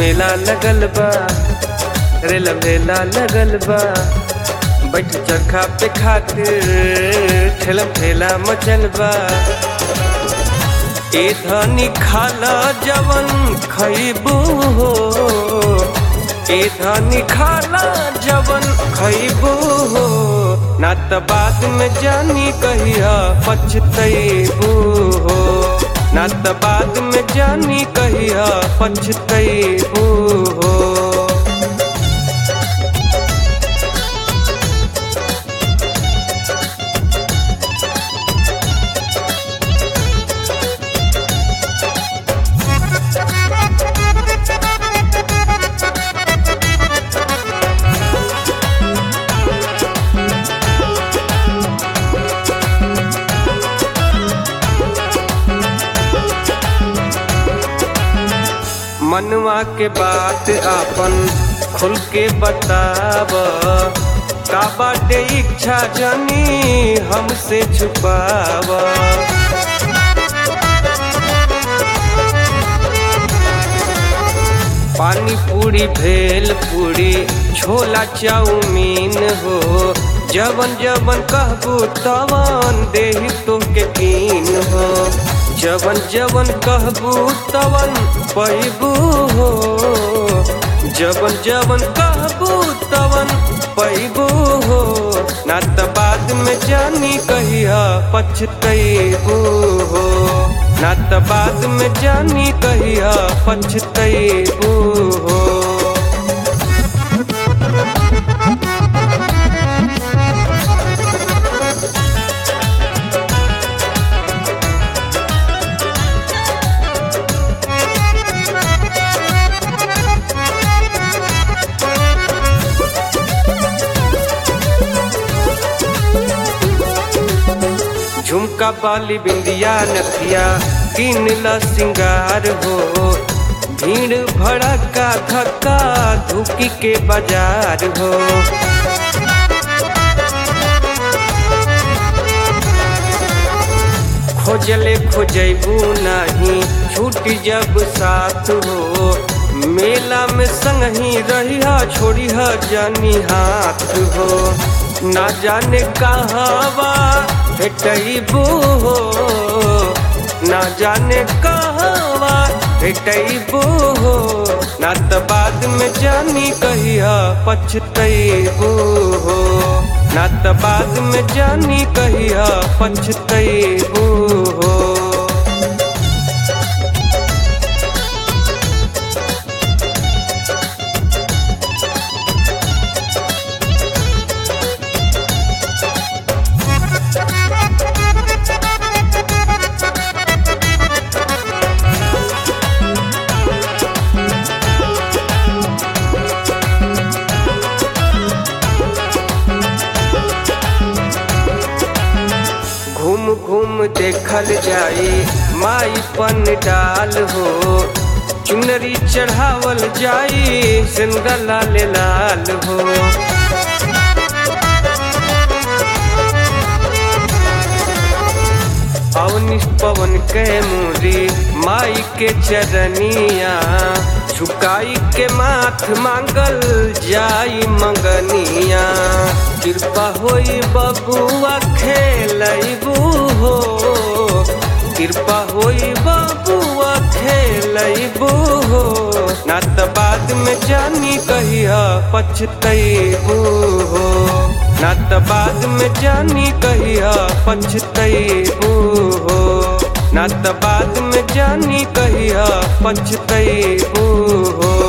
मेला लगल बा, रेल मेला लगल बा। बैठ चरखा पे खातिर ठेलम ठेला मचल बा। ए धनी खाला जवन खइबू हो, ए धनी खाला जवन खइबू हो, ना त बाद में जानी कहिया पछतइबू हो, ना त बाद में जानी कहिया पछतइबू हो। मनवा के बात आपन खुल के बताव, का बाटे इच्छा जानी हमसे छुपाव। पानी पूरी भेल पूरी छोला चाउमीन हो, जवन जवन कहबू तवन देही तोहके कीन हो, जवन जवन कहबू तवन पैबू हो, जवन जवन कहबू तवन पैबू हो, ना त बाद में जानी कहिया पछतइबू हो, ना त बाद में जानी कहिया पछतइबू हो। झुमका बाली बिंदिया नथिया किनला सिंगार हो, भीड़ भड़का धक्का धुकी के बाजार हो। खोजले खोजबू नहीं छूटी जब साथ हो, मेला में संगही रहिया छोड़िया जानी हाथ हो, ना जाने कहवा भेटइबू हो, ना जाने कहवा भेटइबू हो, ना त बाद में जानी कहिया पछतइबू हो, ना त बाद में जानी कहिया पछतइबू हो। घूम घूम देखल जाई माई पन डाल हो, चुनरी चढ़ावल जाई सिंदूर लाल लाल हो। अवनिश पवन के मूरी माई के चरनिया, झुकाई के माथ मांगल जाई मंगनिया। कृपा होई बबुआ खेलइबू हो, कृपा होई बबुआ खेलइबू हो, ना त बाद में जानी कहिया पछतइबू हो, ना त बाद में जानी कहिया पछतइबू हो, ना त बाद में जानी कहिया पछतइबू हो।